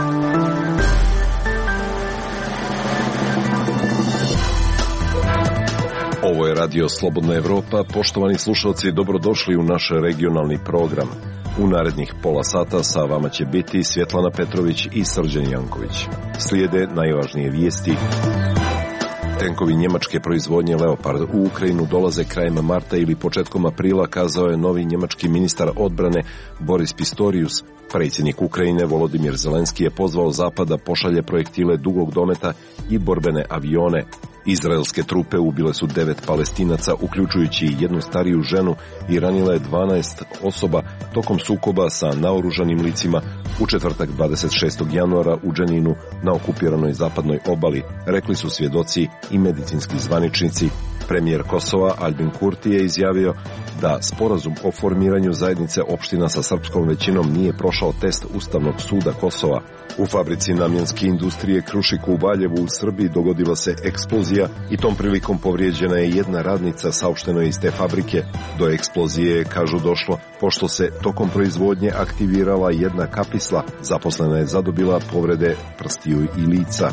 Ovo je Radio Slobodna Evropa. Poštovani slušalci, dobrodošli u naš regionalni program. U narednih pola sata sa vama će biti Svjetlana Petrović i Srđan Janković. Slijede najvažnije vijesti. Tenkovi njemačke proizvodnje Leopard u Ukrajinu dolaze krajem marta ili početkom aprila, kazao je novi njemački ministar odbrane Boris Pistorius. Predsjednik Ukrajine Volodimir Zelenski je pozvao Zapad da pošalje projektile dugog dometa i borbene avione. Izraelske trupe ubile su 9 Palestinaca, uključujući jednu stariju ženu, i ranile 12 osoba tokom sukoba sa naoružanim licima u četvrtak 26. januara u Dženinu na okupiranoj zapadnoj obali, rekli su svjedoci i medicinski zvaničnici. Premijer Kosova Albin Kurti je izjavio da sporazum o formiranju zajednice opština sa srpskom većinom nije prošao test Ustavnog suda Kosova. U fabrici namjenske industrije Krušik u Valjevu u Srbiji dogodila se eksplozija i tom prilikom povrijeđena je jedna radnica, saopšteno je iz te fabrike. Do eksplozije je, kažu, došlo pošto se tokom proizvodnje aktivirala jedna kapisla. Zaposlena je zadobila povrede prstiju i lica.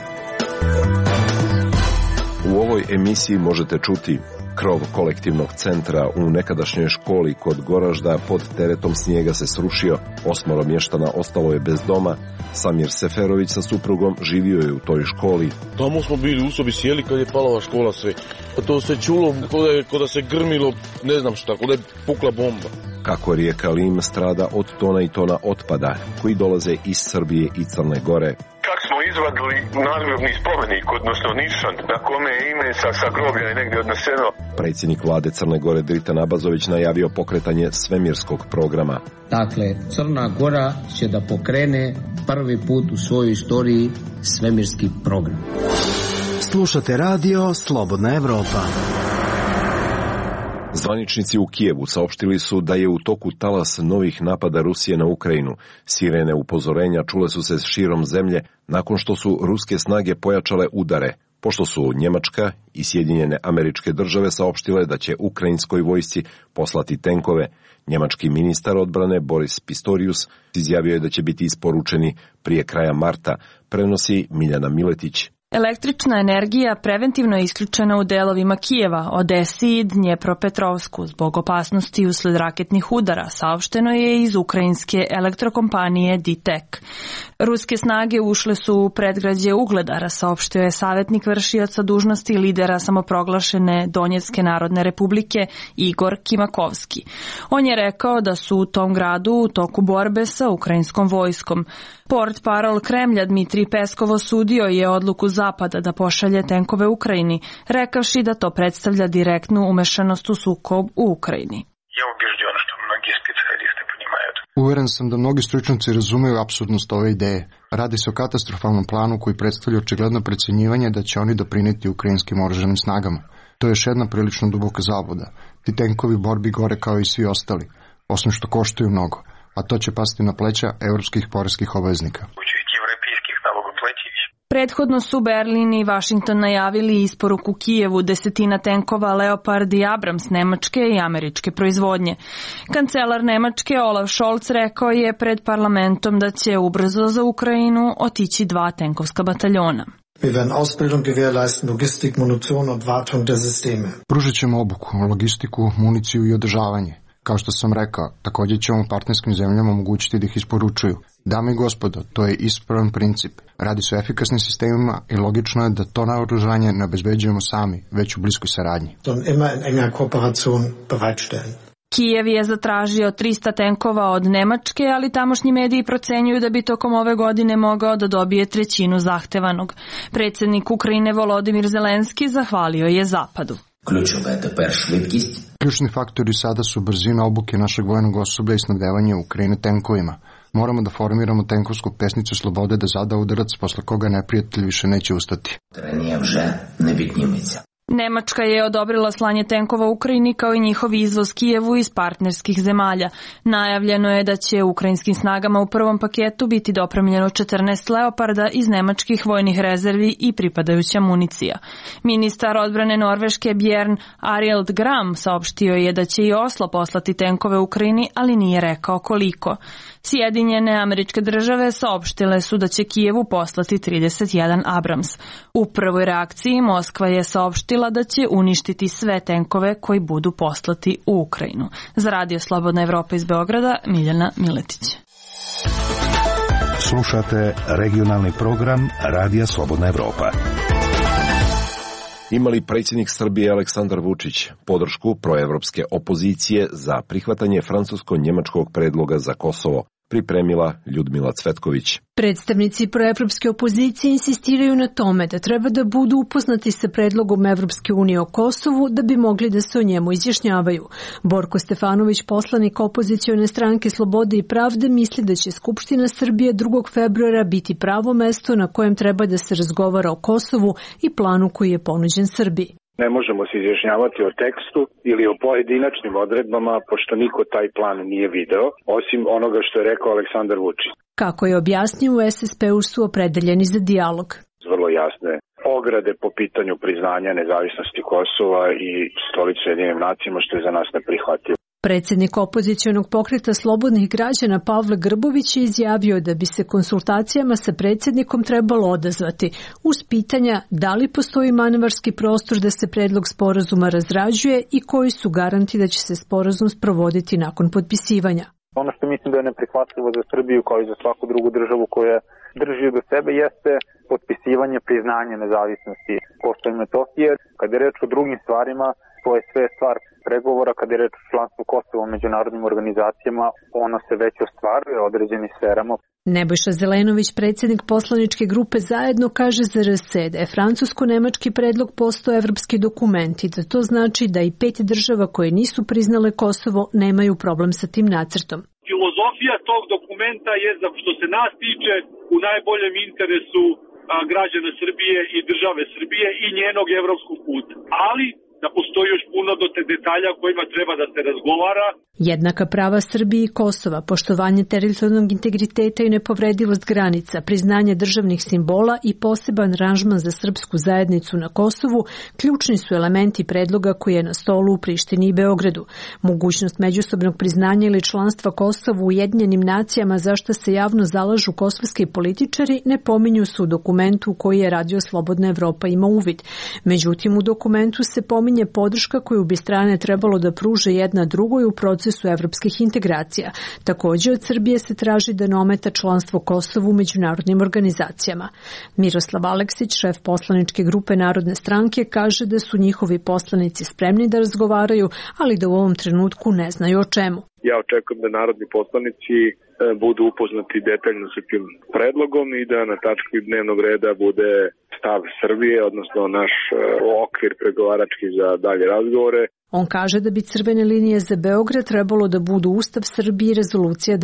U ovoj emisiji možete čuti: krov kolektivnog centra u nekadašnjoj školi kod Goražda pod teretom snijega se srušio, 8 mještana ostalo je bez doma. Samir Seferović sa suprugom živio je u toj školi. Tamo smo bili u sobi, sjeli kad je palava škola sve. To se čulo kod da se grmilo, ne znam šta, kod da je pukla bomba. Kako rijeka Lim strada od tona i tona otpada koji dolaze iz Srbije i Crne Gore. Čak smo izvadili nadgrobni spomenik, odnosno nišan, na kome je ime sa groblja je negdje odneseno. Predsjednik vlade Crne Gore Dritan Abazović najavio pokretanje svemirskog programa. Dakle, Crna Gora će da pokrene prvi put u svojoj istoriji svemirski program. Slušate Radio Slobodna Evropa. Zvaničnici u Kijevu saopštili su da je u toku talas novih napada Rusije na Ukrajinu. Sirene upozorenja čule su se širom zemlje nakon što su ruske snage pojačale udare, pošto su Njemačka i Sjedinjene Američke Države saopštile da će ukrajinskoj vojsci poslati tenkove. Njemački ministar odbrane Boris Pistorius izjavio je da će biti isporučeni prije kraja marta, prenosi Miljana Miletić. Električna energija preventivno je isključena u delovima Kijeva, Odesi i Dnjepropetrovsku zbog opasnosti usled raketnih udara, saopšteno je iz ukrajinske elektrokompanije D-Tech. Ruske snage ušle su u predgrađe Ugledara, saopštio je savjetnik vršioca dužnosti lidera samoproglašene Donjetske narodne republike Igor Kimakovski. On je rekao da su u tom gradu u toku borbe sa ukrajinskom vojskom. Portparol Kremlja Dmitrij Peskov osudio je odluku Zapada da pošalje tenkove Ukrajini, rekavši da to predstavlja direktnu umešanost u sukob u Ukrajini. Uveren sam da mnogi stručnjaci razumeju apsurdnost ove ideje. Radi se o katastrofalnom planu koji predstavlja očigledno precenjivanje da će oni doprinijeti ukrajinskim oružanim snagama. To je još jedna prilično duboka zabluda. Ti tenkovi u borbi gore kao i svi ostali, osim što koštaju mnogo, a to će pasti na pleća evropskih poreskih obveznika. Prethodno su Berlin i Washington najavili isporuku Kijevu 10 tenkova Leopard i Abrams nemačke i američke proizvodnje. Kancelar Nemačke Olaf Scholz rekao je pred parlamentom da će ubrzo za Ukrajinu otići 2 tenkovska bataljona. Pružit ćemo obuku, logistiku, municiju i održavanje. Kao što sam rekao, također ćemo partnerskim zemljama omogućiti da ih isporučuju. Dame i gospodo, to je ispravan princip. Radi se o efikasnim sistemima i logično je da to naoružanje ne obezbeđujemo sami, već u bliskoj saradnji. Kijev je zatražio 300 tenkova od Nemačke, ali tamošnji mediji procenjuju da bi tokom ove godine mogao da dobije 1/3 zahtevanog. Predsjednik Ukrajine Volodimir Zelenski zahvalio je Zapadu. Ključni faktori sada su brzina obuke našeg vojnog osoblja i snabdevanje Ukrajine tenkovima. Moramo da formiramo tenkovsku pesnicu slobode da zada udarac posle koga neprijatelj više neće ustati. Nemačka je odobrila slanje tenkova Ukrajini kao i njihov izvoz Kijevu iz partnerskih zemalja. Najavljeno je da će ukrajinskim snagama u prvom paketu biti dopremljeno 14 Leoparda iz nemačkih vojnih rezervi i pripadajuća municija. Ministar odbrane Norveške Bjørn Arild Gram saopštio je da će i Oslo poslati tenkove Ukrajini, ali nije rekao koliko. Sjedinjene Američke Države saopštile su da će Kijevu poslati 31 Abrams. U prvoj reakciji Moskva je saopštila da će uništiti sve tenkove koji budu poslati u Ukrajinu. Za Radio Slobodna Evropa iz Beograda, Miljana Miletić. Slušate regionalni program Radija Slobodna Evropa. Imali predsjednik Srbije Aleksandar Vučić podršku proevropske opozicije za prihvatanje francusko-njemačkog predloga za Kosovo, pripremila Ljudmila Cvetković. Predstavnici proevropske opozicije insistiraju na tome da treba da budu upoznati sa predlogom Evropske unije o Kosovu da bi mogli da se o njemu izjašnjavaju. Borko Stefanović, poslanik opozicione stranke Slobode i pravde, misli da će Skupština Srbije 2. februara biti pravo mesto na kojem treba da se razgovara o Kosovu i planu koji je ponuđen Srbiji. Ne možemo se izjašnjavati o tekstu ili o pojedinačnim odredbama, pošto niko taj plan nije video, osim onoga što je rekao Aleksandar Vučić. Kako je objasnio, u SSP-u su opredeljeni za dijalog. Vrlo jasne ograde po pitanju priznanja nezavisnosti Kosova i stolice Ujedinjenim nacijama, što je za nas neprihvatljivo. Predsjednik opozicionog pokreta Slobodnih građana Pavle Grbović je izjavio da bi se konsultacijama sa predsjednikom trebalo odazvati uz pitanja da li postoji manevarski prostor da se predlog sporazuma razrađuje i koji su garanti da će se sporazum sprovoditi nakon potpisivanja. Ono što mislim da je neprihvatljivo za Srbiju kao i za svaku drugu državu koja drži do sebe jeste potpisivanje priznanja nezavisnosti Kosova i Metohije. Kad je reč o drugim stvarima, to je sve stvar pregovora. Kad je reč o članstvu Kosova u međunarodnim organizacijama, ono se već ostvaruje u određenim sferama. Nebojša Zelenović, predsjednik poslaničke grupe Zajedno, kaže za RS da je francusko-nemački predlog postao evropski dokument i da to znači da i 5 država koje nisu priznale Kosovo nemaju problem sa tim nacrtom. Filozofija tog dokumenta je, što se nas tiče, u najboljem interesu građana Srbije i države Srbije i njenog evropskog puta. Ali da postoji još puno do te detalja kojima treba da se razgovara. Jednaka prava Srbije i Kosova, poštovanje teritorijalnog integriteta i nepovredivost granica, priznanje državnih simbola i poseban aranžman za srpsku zajednicu na Kosovu ključni su elementi predloga koji je na stolu u Prištini i Beogradu. Mogućnost međusobnog priznanja ili članstva Kosova u Ujedinjenim nacijama, za što se javno zalažu kosovski političari, ne pominju se u dokumentu u koji je Radio Slobodna Evropa ima uvid. Međutim, u dokumentu se pominje podrška koju bi strane trebalo da pruže jedna drugoj u procesu evropskih integracija. Također od Srbije se traži da ne ometa članstvo Kosovu u međunarodnim organizacijama. Miroslav Aleksić, šef poslaničke grupe Narodne stranke, kaže da su njihovi poslanici spremni da razgovaraju, ali da u ovom trenutku ne znaju o čemu. Ja očekujem da narodni poslanici budu upoznati detaljno sa tim predlogom i da na tački dnevnog reda bude stav Srbije, odnosno naš okvir pregovarački za dalje razgovore. On kaže da bi crvene linije za Beograd trebalo da budu Ustav Srbije i rezolucija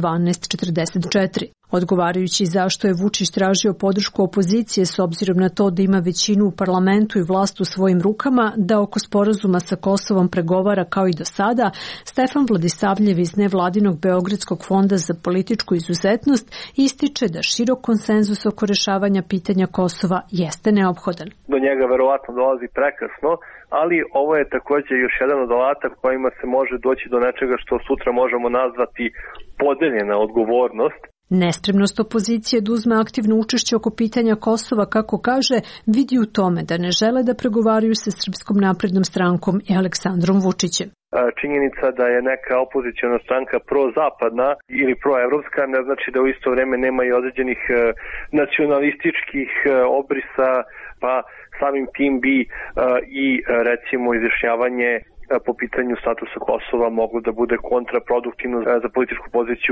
1244. Odgovarajući zašto je Vučić tražio podršku opozicije s obzirom na to da ima većinu u parlamentu i vlast u svojim rukama, da oko sporazuma sa Kosovom pregovara kao i do sada, Stefan Vladisavljev iz nevladinog Beogradskog fonda za političku izuzetnost ističe da širok konsenzus oko rešavanja pitanja Kosova jeste neophodan. Do njega verovatno dolazi prekasno, ali ovo je također još jedan od alata kojima se može doći do nečega što sutra možemo nazvati podeljena odgovornost. Nespremnost opozicije da uzme aktivno učešće oko pitanja Kosova, kako kaže, vidi u tome da ne žele da pregovaraju sa Srpskom naprednom strankom i Aleksandrom Vučićem. Činjenica da je neka opoziciona stranka prozapadna ili proevropska ne znači da u isto vrijeme nema i određenih nacionalističkih obrisa, pa samim tim bi i recimo izjašnjavanje po pitanju statusa Kosova moglo da bude kontraproduktivno za političku poziciju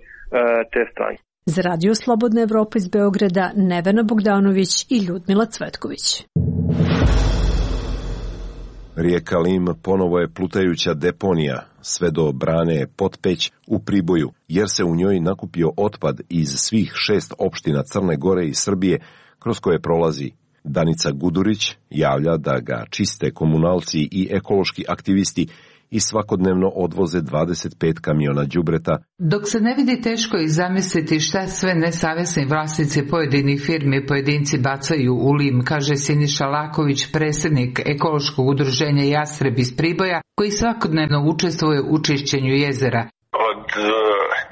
te strane. Za Radio Slobodna Evropa iz Beograda, Nevena Bogdanović i Ljudmila Cvetković. Rijeka Lim ponovo je plutajuća deponija, sve do brane Potpeć u Priboju, jer se u njoj nakupio otpad iz svih 6 opština Crne Gore i Srbije kroz koje prolazi. Danica Gudurić javlja da ga čiste komunalci i ekološki aktivisti i svakodnevno odvoze 25 kamiona đubreta. Dok se ne vidi, teško je zamisliti šta sve nesavesni vlasnici pojedinih firmi i pojedinci bacaju u Lim, kaže Siniša Laković, predsjednik ekološkog udruženja Jastreb iz Priboja, koji svakodnevno učestvuje u čišćenju jezera. Od domaće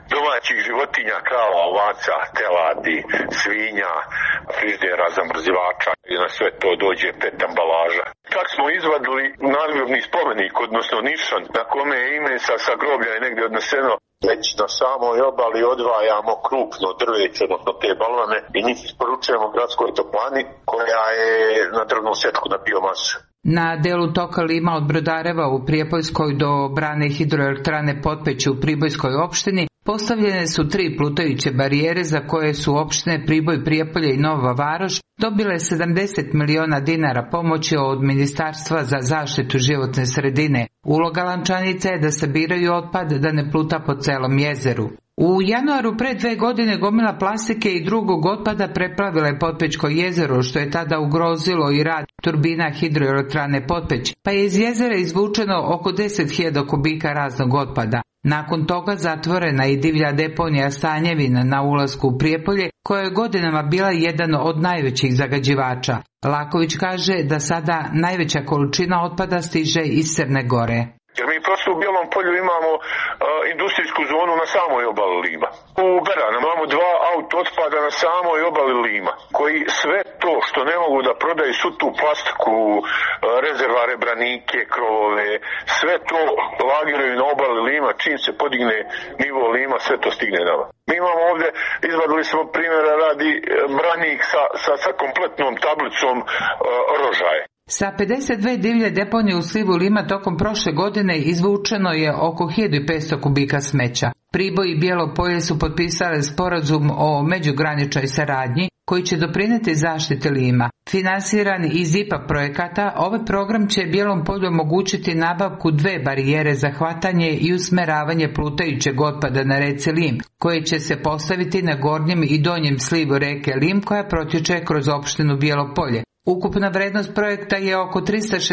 domaćih životinja, krava, ovaca, teladi, svinja, frižidera, zamrzivača i na sve to dođe PET ambalaža. Čak smo izvadili nadgrobni spomenik, odnosno nišan, na kome je ime sa groblja je negdje odneseno. Već na samoj obali odvajamo krupno drveće, odnosno te balvane, i njih isporučujemo gradskoj toplani koja je na drvnu setku na biomasu. Na delu toka Lima od Brodareva u Prijepoljskoj do brane hidroelektrane Potpeć u Pribojskoj opštini postavljene su 3 plutajuće barijere za koje su opštine Priboj, Prijepolje i Nova Varoš dobile 70 miliona dinara pomoći od Ministarstva za zaštitu životne sredine. Uloga lančanica je da sabiraju otpad da ne pluta po celom jezeru. U januaru pre 2 godine gomila plastike i drugog otpada preplavila je Potpećko jezero, što je tada ugrozilo i rad turbina hidroelektrane Potpeć, pa je iz jezera izvučeno oko 10.000 kubika raznog otpada. Nakon toga zatvorena i divlja deponija Stanjevina na ulasku u Prijepolje, koja je godinama bila jedan od najvećih zagađivača. Laković kaže da sada najveća količina otpada stiže iz Crne Gore. Jer mi prosto u Bijelom Polju imamo industrijsku zonu na samoj obali Lima. U Beranu imamo 2 auto otpada na samoj obali Lima, koji sve to što ne mogu da prodaju, svu tu plastiku, rezervare, branike, krovove, sve to lagiraju na obali Lima, čim se podigne nivo Lima, sve to stigne nama. Mi imamo ovdje, izvadili smo primjera radi branik sa kompletnom tablicom rožaje. Sa 52 divlje deponije u slivu Lima tokom prošle godine izvučeno je oko 1500 kubika smeća. Priboj i Bijelo Polje su potpisale sporazum o međugraničnoj saradnji koji će doprinijeti zaštiti Lima. Finansiran iz IPA projekata, ovaj program će Bijelom Polju omogućiti nabavku 2 barijere za hvatanje i usmeravanje plutajućeg otpada na reci Lim, koje će se postaviti na gornjem i donjem slivu reke Lim koja protječe kroz opštinu Bijelo Polje. Ukupna vrednost projekta je oko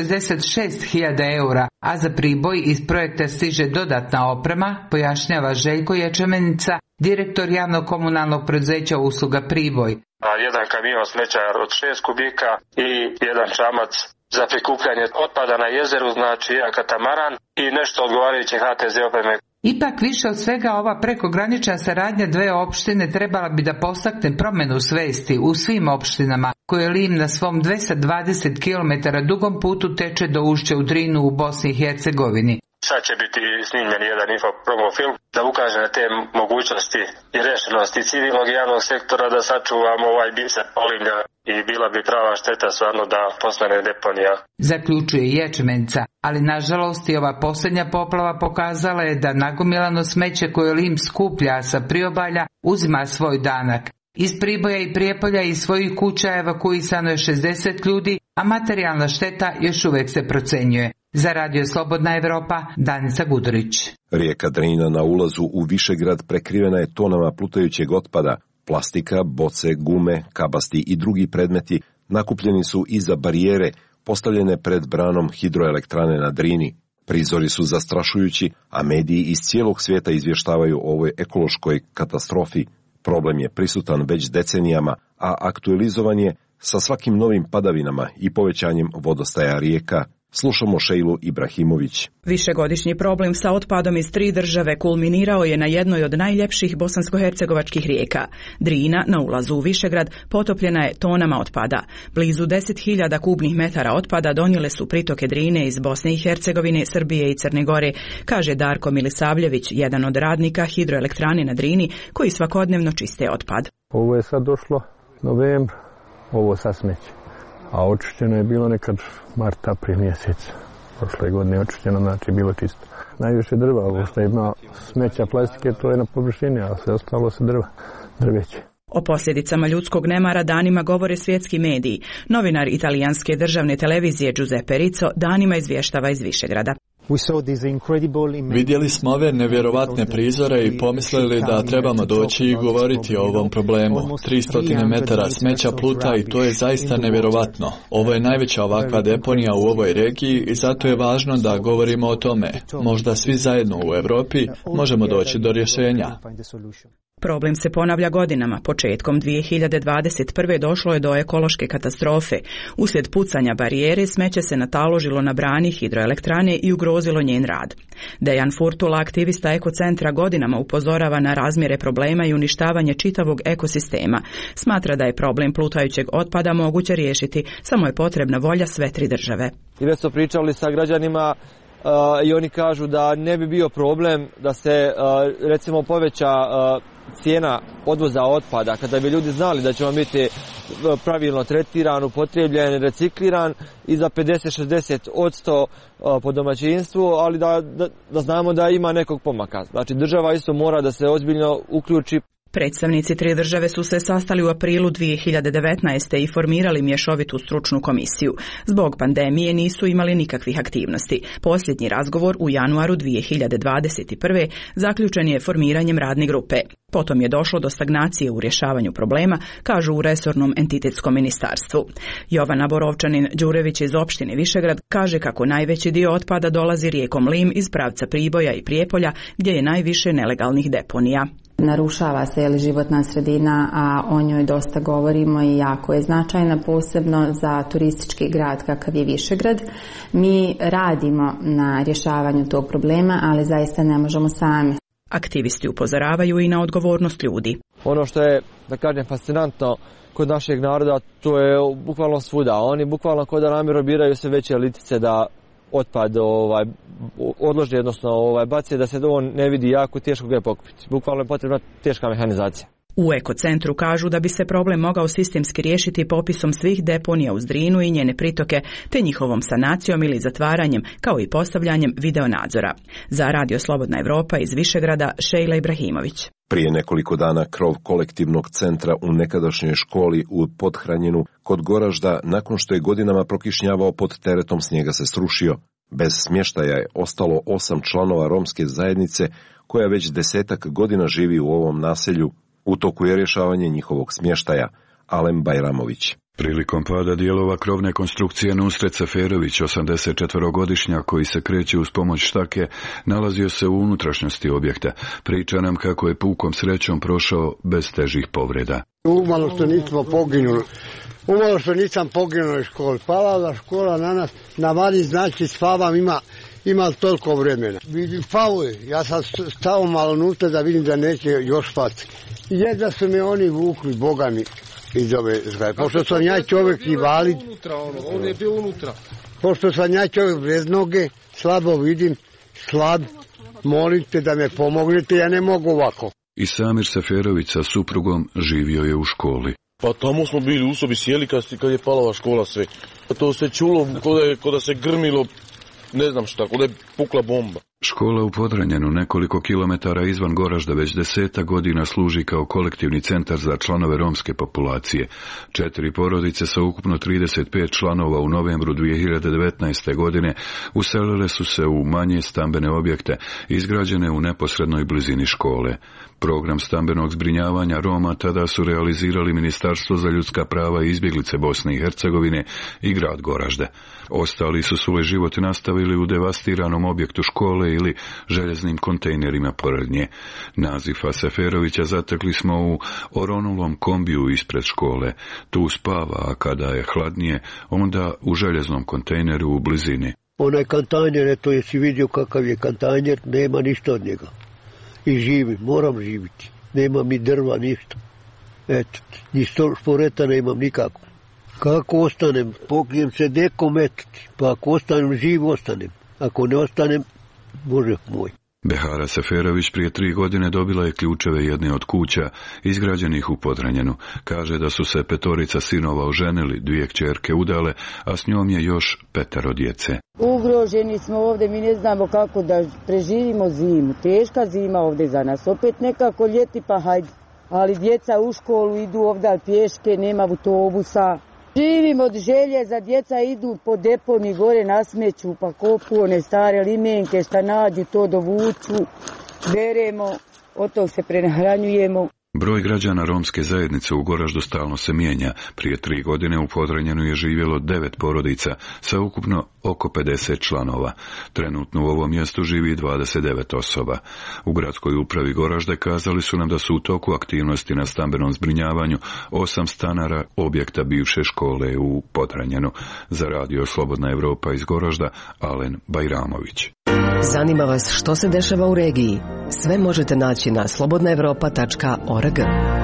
366.000 eura, a za Priboj iz projekta stiže dodatna oprema, pojašnjava Željko Ječemenica, direktor javnog komunalnog preduzeća usluga Priboj. Jedan kamion smeća od 6 kubika i jedan čamac za prikupljanje otpada na jezeru, znači jedan katamaran i nešto odgovarajuće HTZ opreme. Ipak više od svega ova prekogranična saradnja 2 opštine trebala bi da postakne promjenu svesti u svim opštinama koje Lim na svom 220 km dugom putu teče do ušća u Drinu u Bosni i Hercegovini. Sad će biti snimljen jedan infopromo film da ukaže na te mogućnosti i rešenosti civilnog i javnog sektora da sačuvamo ovaj biser Polimlja i bila bi prava šteta stvarno da postane deponija. Zaključuje Ječmenca, ali nažalost i ova posljednja poplava pokazala je da nagomilano smeće koje Lim skuplja sa priobalja uzima svoj danak. Iz Priboja i Prijepolja i svojih kuća evakuisano je 60 ljudi, a materijalna šteta još uvijek se procenjuje. Za Radio Slobodna Evropa, Danica Gudurić. Rijeka Drina na ulazu u Višegrad prekrivena je tonama plutajućeg otpada. Plastika, boce, gume, kabasti i drugi predmeti nakupljeni su iza barijere postavljene pred branom hidroelektrane na Drini. Prizori su zastrašujući, a mediji iz cijelog svijeta izvještavaju o ovoj ekološkoj katastrofi. Problem je prisutan već decenijama, a aktualizovan je sa svakim novim padavinama i povećanjem vodostaja rijeka. Slušamo Šejlu Ibrahimović. Višegodišnji problem sa otpadom iz 3 države kulminirao je na jednoj od najljepših bosansko-hercegovačkih rijeka. Drina na ulazu u Višegrad potopljena je tonama otpada. Blizu 10.000 kubnih metara otpada donijele su pritoke Drine iz Bosne i Hercegovine, Srbije i Crne Gore, kaže Darko Milisavljević, jedan od radnika hidroelektrane na Drini koji svakodnevno čiste otpad. Ovo je sad došlo novembra, ovo sa smeće. A očišćeno je bilo nekad mart, april mjesec. Prošle godine je očišćeno, znači bilo čisto. Najviše drva, ovo što ima smeća plastike, to je na površini, a sve ostalo se drveće. O posljedicama ljudskog nemara danima govore svjetski mediji. Novinar italijanske državne televizije Giuseppe Rizzo danima izvještava iz Višegrada. Vidjeli smo ove nevjerovatne prizore i pomislili da trebamo doći i govoriti o ovom problemu. 300 metara smeća pluta i to je zaista nevjerovatno. Ovo je najveća ovakva deponija u ovoj regiji i zato je važno da govorimo o tome. Možda svi zajedno u Europi možemo doći do rješenja. Problem se ponavlja godinama. Početkom 2021. došlo je do ekološke katastrofe. Uslijed pucanja barijere smeće se nataložilo na brani hidroelektrane i ugrozilo njen rad. Dejan Furtula, aktivista ekocentra, godinama upozorava na razmjere problema i uništavanje čitavog ekosistema. Smatra da je problem plutajućeg otpada moguće riješiti, samo je potrebna volja sve tri države. I već su pričali sa građanima i oni kažu da ne bi bio problem da se recimo poveća cijena odvoza otpada, kada bi ljudi znali da će on biti pravilno tretiran, upotrebljen, recikliran i za 50-60% po domaćinstvu, ali da znamo da ima nekog pomaka. Znači država isto mora da se ozbiljno uključi. Predstavnici tri države su se sastali u aprilu 2019. i formirali mješovitu stručnu komisiju. Zbog pandemije nisu imali nikakvih aktivnosti. Posljednji razgovor u januaru 2021. zaključen je formiranjem radne grupe. Potom je došlo do stagnacije u rješavanju problema, kažu u resornom entitetskom ministarstvu. Jovana Borovčanin-Đurević iz opštine Višegrad kaže kako najveći dio otpada dolazi rijekom Lim iz pravca Priboja i Prijepolja, gdje je najviše nelegalnih deponija. Narušava se životna sredina, a o njoj dosta govorimo i jako je značajna, posebno za turistički grad kakav je Višegrad. Mi radimo na rješavanju tog problema, ali zaista ne možemo sami. Aktivisti upozoravaju i na odgovornost ljudi. Ono što je, da kažem, fascinantno kod našeg naroda, to je bukvalno svuda. Oni bukvalno kod da namjerno biraju sve veće litice da otpad odloži, odnosno baci, da se on ne vidi, jako teško ga je pokupiti. Bukvalno je potrebna teška mehanizacija. U ekocentru kažu da bi se problem mogao sistemski riješiti popisom svih deponija uz Drinu i njene pritoke, te njihovom sanacijom ili zatvaranjem, kao i postavljanjem videonadzora. Za Radio Slobodna Evropa iz Višegrada, Šejla Ibrahimović. Prije nekoliko dana krov kolektivnog centra u nekadašnjoj školi u Podhranjenu kod Goražda, nakon što je godinama prokišnjavao pod teretom snijega, se srušio. Bez smještaja je ostalo 8 članova romske zajednice koja već 10 godina živi u ovom naselju. U toku je rješavanje njihovog smještaja. Alem Bajramović. Prilikom pada dijelova krovne konstrukcije Nusret Seferović, 84-godišnjak koji se kreće uz pomoć štake, nalazio se u unutrašnjosti objekta. Priča nam kako je pukom srećom prošao bez težih povreda. Umalo što nismo poginuli. Umalo što nisam poginuo u školi. Pala škola na nas, na vani, znači spavam, ima toliko vremena. Vidim, spavuje. Ja sam stao malo nutra da vidim da neće još spati. Jedva su me oni vukli, Boga mi, iz ove zgrade. Pošto sam ja čovjek invalid, on je bio unutra. Pošto sam ja čovjek bez noge, slabo vidim, slab, molite da me pomognete, ja ne mogu ovako. I Samir Seferović sa suprugom živio je u školi. Pa tamo smo bili u sobi, sjeli kad je palava škola sve. To se čulo kod da se grmilo, ne znam šta, kod da je pukla bomba. Škola u Podhranjenu, nekoliko kilometara izvan Goražda, već 10 godina služi kao kolektivni centar za članove romske populacije. 4 porodice sa ukupno 35 članova u novembru 2019. godine uselile su se u manje stambene objekte, izgrađene u neposrednoj blizini škole. Program stambenog zbrinjavanja Roma tada su realizirali Ministarstvo za ljudska prava i izbjeglice Bosne i Hercegovine i grad Goražde. Ostali su svoj život nastavili u devastiranom objektu škole ili željeznim kontejnerima pored nje. Nazifa Seferovića zatekli smo u oronulom kombiju ispred škole. Tu spava, a kada je hladnije, onda u željeznom kontejneru u blizini. Onaj kontejner, eto jesi vidio kakav je kontejner, nema ništa od njega. I živim, moram živiti. Nemam ni drva, ništa. Eto, ni šporeta nemam nikako. Kako ostanem, pokijem se nekom etiti, pa ako ostanem živ, ostanem. Ako ne ostanem, Bože moj. Behara Seferović prije 3 godine dobila je ključeve jedne od kuća izgrađenih u Podhranjenu. Kaže da su se 5 sinova oženili, 2 kćerke udale, a s njom je još 5 djece. Ugroženi smo ovdje, mi ne znamo kako da preživimo zimu. Teška zima ovdje za nas. Opet nekako ljeti pa hajde. Ali djeca u školu idu ovdje pješke, nema autobusa. Živim od želje, za djeca idu po deponiji gore na smeću, pa kopu one stare limenke šta nađu, to dovuču, beremo, od tog se prenahranjujemo. Broj građana romske zajednice u Goraždu stalno se mijenja. Prije 3 godine u Podranjenu je živjelo 9 porodica sa ukupno oko 50 članova. Trenutno u ovom mjestu živi 29 osoba. U gradskoj upravi Goražde kazali su nam da su u toku aktivnosti na stambenom zbrinjavanju 8 stanara objekta bivše škole u Podranjenu. Za radio Slobodna Evropa iz Goražda, Alen Bajramović. Zanima vas što se dešava u regiji? Sve možete naći na slobodnaevropa.org.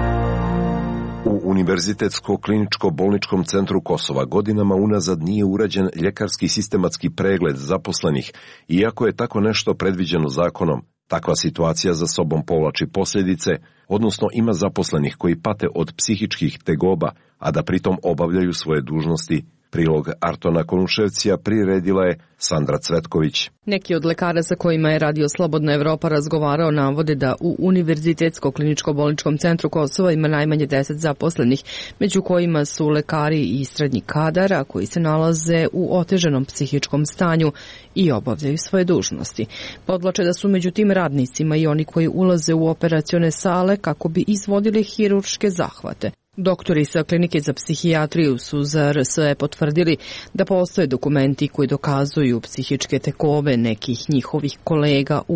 U Univerzitetsko-kliničko-bolničkom centru Kosova godinama unazad nije urađen ljekarski sistematski pregled zaposlenih, iako je tako nešto predviđeno zakonom. Takva situacija za sobom povlači posljedice, odnosno ima zaposlenih koji pate od psihičkih tegoba, a da pritom obavljaju svoje dužnosti. Prilog Artona Konuševcija priredila je Sandra Cvetković. Neki od lekara sa kojima je radio Slobodna Evropa razgovarao navode da u Univerzitetsko-kliničko-bolničkom centru Kosova ima najmanje 10 zaposlenih, među kojima su lekari i srednji kadar, a koji se nalaze u otežanom psihičkom stanju i obavljaju svoje dužnosti. Podvlače da su među tim radnicima i oni koji ulaze u operacione sale kako bi izvodili hirurške zahvate. Doktori sa klinike za psihijatriju su za RSE potvrdili da postoje dokumenti koji dokazuju psihičke tegobe nekih njihovih kolega u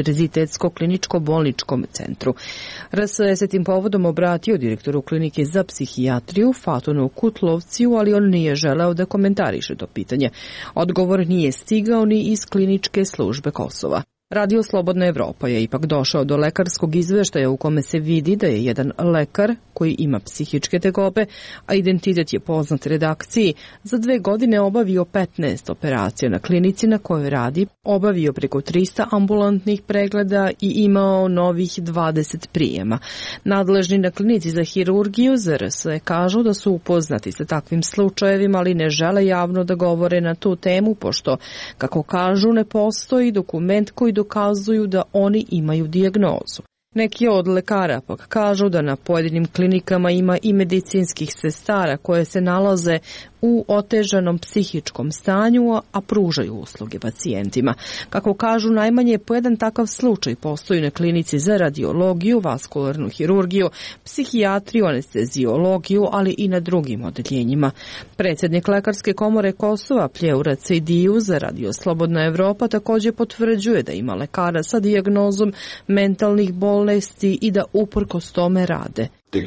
Univerzitetsko-kliničko-bolničkom centru. RSE se tim povodom obratio direktoru klinike za psihijatriju Fatunu Kutlovciju, ali on nije želeo da komentariše to pitanje. Odgovor nije stigao ni iz kliničke službe Kosova. Radio Slobodna Evropa je ipak došao do lekarskog izveštaja u kome se vidi da je jedan lekar koji ima psihičke tegobe, a identitet je poznat redakciji, za 2 godine obavio 15 operacija na klinici na kojoj radi, obavio preko 300 ambulantnih pregleda i imao novih 20 prijema. Nadležni na klinici za hirurgiju za RSE kažu da su upoznati sa takvim slučajevima, ali ne žele javno da govore na tu temu, pošto, kako kažu, ne postoji dokument koji dokazuju da oni imaju dijagnozu. Neki od lekara pak kažu da na pojedinim klinikama ima i medicinskih sestara koje se nalaze u otežanom psihičkom stanju, a pružaju usluge pacijentima. Kako kažu, najmanje po jedan takav slučaj postoji na klinici za radiologiju, vaskularnu hirurgiju, psihijatriju, anesteziologiju, ali i na drugim odeljenjima. Predsjednik Lekarske komore Kosova, Pljeura Cejdiju, za radio Slobodna Evropa također potvrđuje da ima lekara sa dijagnozom mentalnih bolesti i da uprkos tome rade.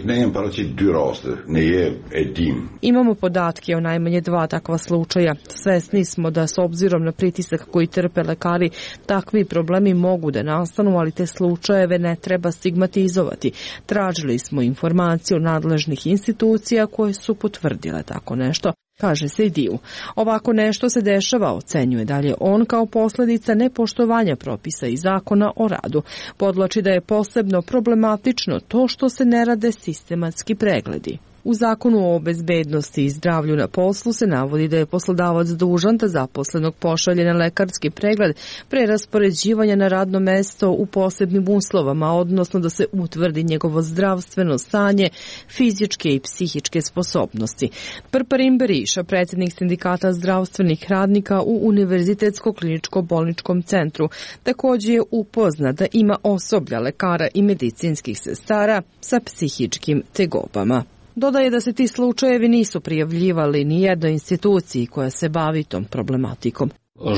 Imamo podatke o najmanje 2 takva slučaja. Svesni smo da s obzirom na pritisak koji trpe lekari, takvi problemi mogu da nastanu, ali te slučajeve ne treba stigmatizovati. Tražili smo informaciju nadležnih institucija koje su potvrdile tako nešto, kaže Sejdiju. Ovako nešto se dešava, ocenjuje dalje on, kao posljedica nepoštovanja propisa i zakona o radu. Podvlači da je posebno problematično to što se ne rade sistematski pregledi. U zakonu o bezbednosti i zdravlju na poslu se navodi da je poslodavac dužan da zaposlenog pošalje na lekarski pregled pre raspoređivanja na radno mesto u posebnim uslovama, odnosno da se utvrdi njegovo zdravstveno stanje, fizičke i psihičke sposobnosti. Prparin Beriša, predsjednik sindikata zdravstvenih radnika u Univerzitetsko-kliničko-bolničkom centru, također je upoznat da ima osoblja lekara i medicinskih sestara sa psihičkim tegobama. Dodaje da se ti slučajevi nisu prijavljivali ni jednoj instituciji koja se bavi tom problematikom.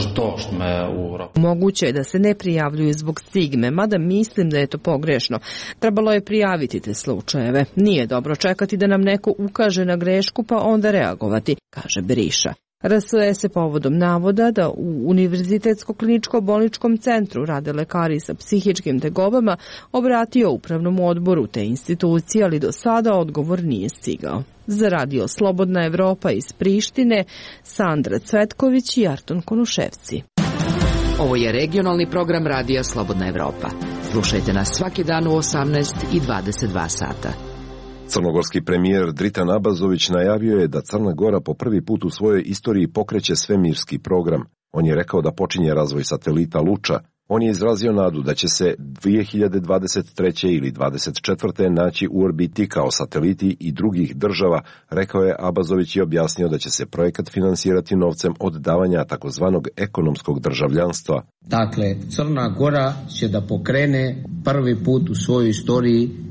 Moguće je da se ne prijavljuju zbog stigme, mada mislim da je to pogrešno. Trebalo je prijaviti te slučajeve. Nije dobro čekati da nam neko ukaže na grešku pa onda reagovati, kaže Beriša. RSE se povodom navoda da u Univerzitetsko-kliničko-bolničkom centru rade lekari sa psihičkim tegobama obratio upravnom odboru te institucije, ali do sada odgovor nije stigao. Za radio Slobodna Evropa iz Prištine, Sandra Cvetković i Arton Konuševci. Ovo je regionalni program radija Slobodna Evropa. Slušajte nas svaki dan u 18 i 22 sata. Crnogorski premijer Dritan Abazović najavio je da Crna Gora po prvi put u svojoj istoriji pokreće svemirski program. On je rekao da počinje razvoj satelita Luča. On je izrazio nadu da će se 2023. ili 2024. naći u orbiti kao sateliti i drugih država, rekao je Abazović i objasnio da će se projekat finansirati novcem od davanja takozvanog ekonomskog državljanstva. Dakle, Crna Gora će da pokrene prvi put u svojoj istoriji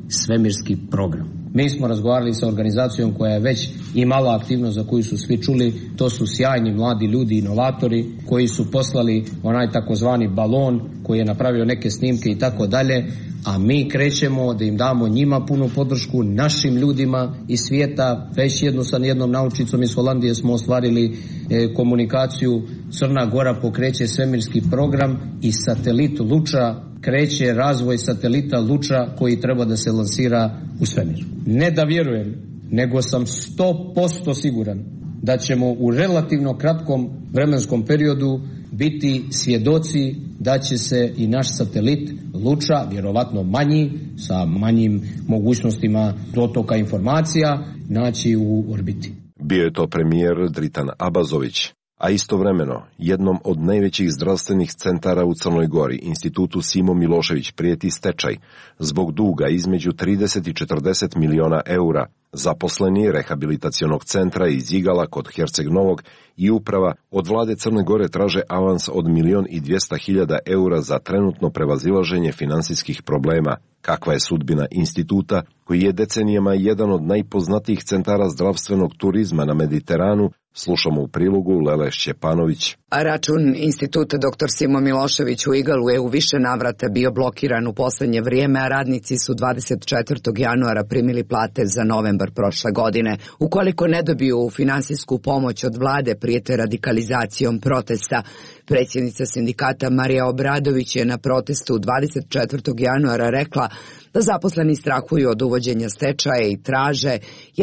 svemirski program. Mi smo razgovarali sa organizacijom koja je već imala aktivnost za koju su svi čuli. To su sjajni mladi ljudi, inovatori koji su poslali onaj takozvani balon koji je napravio neke snimke i tako dalje. A mi krećemo da im damo njima punu podršku, našim ljudima iz svijeta. Već sa jednom naučnicom iz Holandije smo ostvarili komunikaciju. Crna Gora pokreće svemirski program i satelit Luča kreće razvoj satelita Luča koji treba da se lansira u svemir. Ne da vjerujem, nego sam 100% siguran da ćemo u relativno kratkom vremenskom periodu biti svjedoci da će se i naš satelit Luča, vjerovatno manji, sa manjim mogućnostima dotoka informacija, naći u orbiti. Bio je to premijer Dritan Abazović. A istovremeno, jednom od najvećih zdravstvenih centara u Crnoj Gori, institutu Simo Milošević, prijeti stečaj zbog duga između 30 i 40 miliona eura. Zaposleni rehabilitacionog centra iz Igala kod Herceg Novog i uprava od vlade Crne Gore traže avans od 1.200.000 eura za trenutno prevazilaženje finansijskih problema. Kakva je sudbina instituta, koji je decenijama jedan od najpoznatijih centara zdravstvenog turizma na Mediteranu, slušamo u prilogu Lele Šćepanović. Račun instituta dr. Simo Milošević u Igalu je u više navrata bio blokiran u poslednje vrijeme, a radnici su 24. januara primili plate za novembar prošle godine. Ukoliko ne dobiju finansijsku pomoć od vlade, prijete radikalizacijom protesta. Predsjednica sindikata Marija Obradović je na protestu 24. januara rekla da zaposleni strahuju od uvođenja stečaja i traže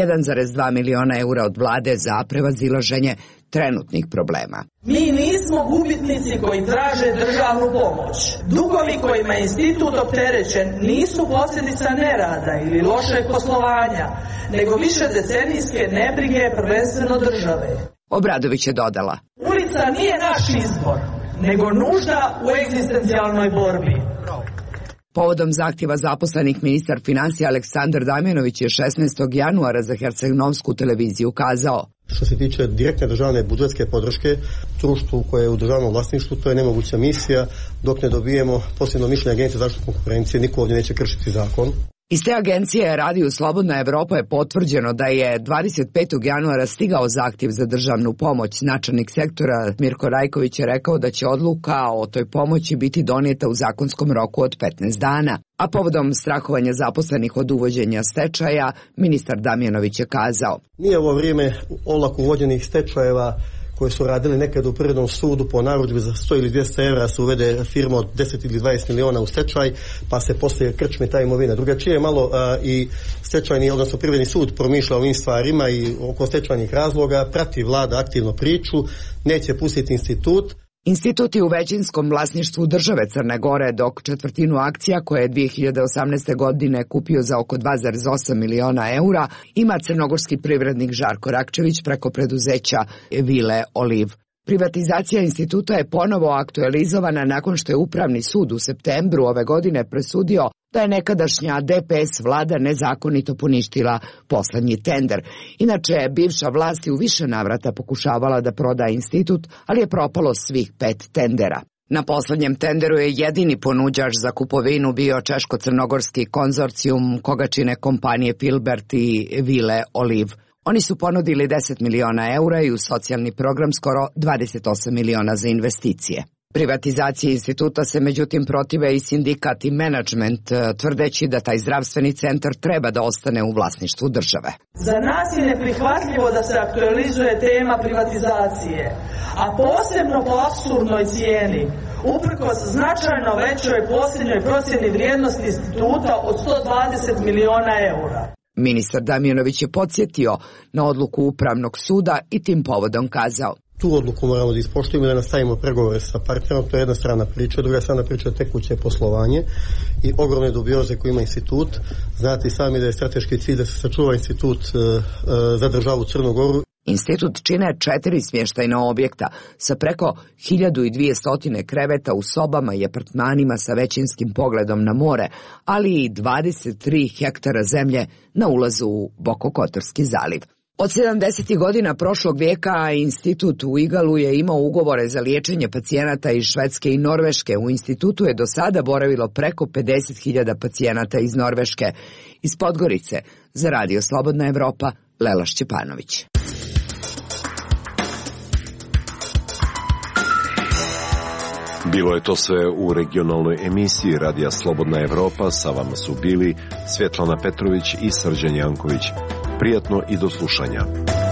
1,2 miliona eura od vlade za prevazilaženje trenutnih problema. Mi nismo gubitnici koji traže državnu pomoć. Dugovi kojima je institut opterećen nisu posljedica nerada ili lošeg poslovanja, nego više decenijske nebrige prvenstveno države. Obradović je dodala: Ulica nije naš izbor, nego nužda u egzistencijalnoj borbi. Povodom zahtjeva zaposlenih, ministar financija Aleksandar Damjanović je 16. januara za Herceg-Novsku televiziju kazao: Što se tiče direktne državne budžetske podrške društvu koje je u državnom vlasništvu, to je nemoguća misija dok ne dobijemo posljedno mišljenje Agencije za zaštitu konkurencije. Niko ovdje neće kršiti zakon. Iz te agencije Radio Slobodna Evropa je potvrđeno da je 25. januara stigao zahtjev za državnu pomoć. Načelnik sektora Mirko Rajković je rekao da će odluka o toj pomoći biti donijeta u zakonskom roku od 15 dana. A povodom strahovanja zaposlenih od uvođenja stečaja, ministar Damjanović je kazao: Nije ovo vrijeme olako uvođenih stečajeva koje su radili nekad u Privrednom sudu po narudžbi za 100 ili 200 evra se uvede firma od 10 ili 20 miliona u stečaj, pa se poslije krčme ta imovina. Drugačije je malo i stečajni, odnosno Privredni sud promišlja o ovim stvarima i oko stečajnih razloga, prati vlada aktivno priču, neće pustiti institut. Institut je u većinskom vlasništvu države Crne Gore, dok četvrtinu akcija koje je 2018. godine kupio za oko 2,8 miliona eura ima crnogorski privrednik Žarko Rakčević preko preduzeća Vile Oliv. Privatizacija instituta je ponovo aktualizovana nakon što je Upravni sud u septembru ove godine presudio da je nekadašnja DPS vlada nezakonito poništila poslednji tender. Inače, bivša vlast je u više navrata pokušavala da proda institut, ali je propalo svih 5 tendera. Na poslednjem tenderu je jedini ponuđač za kupovinu bio češko-crnogorski konzorcijum koga čine kompanije Pilbert i Vile Oliv. Oni su ponudili 10 miliona eura i u socijalni program skoro 28 miliona za investicije. Privatizaciji instituta se međutim protive i sindikat i menadžment, tvrdeći da taj zdravstveni centar treba da ostane u vlasništvu države. Za nas je neprihvatljivo da se aktualizuje tema privatizacije, a posebno po apsurdnoj cijeni, uprkos značajno većoj posljednjoj procjeni vrijednosti instituta od 120 miliona eura. Ministar Damjanović je podsjetio na odluku Upravnog suda i tim povodom kazao: Tu odluku moramo da ispoštujemo i da nastavimo pregovore sa partnerom. To je jedna strana priča, druga strana priča je tekuće poslovanje i ogromne dubioze koje ima institut. Znate i sami da je strateški cilj da se sačuva institut za državu Crnu Goru. Institut čine 4 smještajna objekta sa preko 1200 kreveta u sobama i apartmanima sa većinskim pogledom na more, ali i 23 hektara zemlje na ulazu u Bokokotorski zaliv. Od 70. godina prošlog vijeka institut u Igalu je imao ugovore za liječenje pacijenata iz Švedske i Norveške. U institutu je do sada boravilo preko 50.000 pacijenata iz Norveške. Iz Podgorice, za Radio Slobodna Evropa, Lela Šćepanović. Bilo je to sve u regionalnoj emisiji Radija Slobodna Evropa. Sa vama su bili Svjetlana Petrović i Srđan Janković. Prijatno i do slušanja.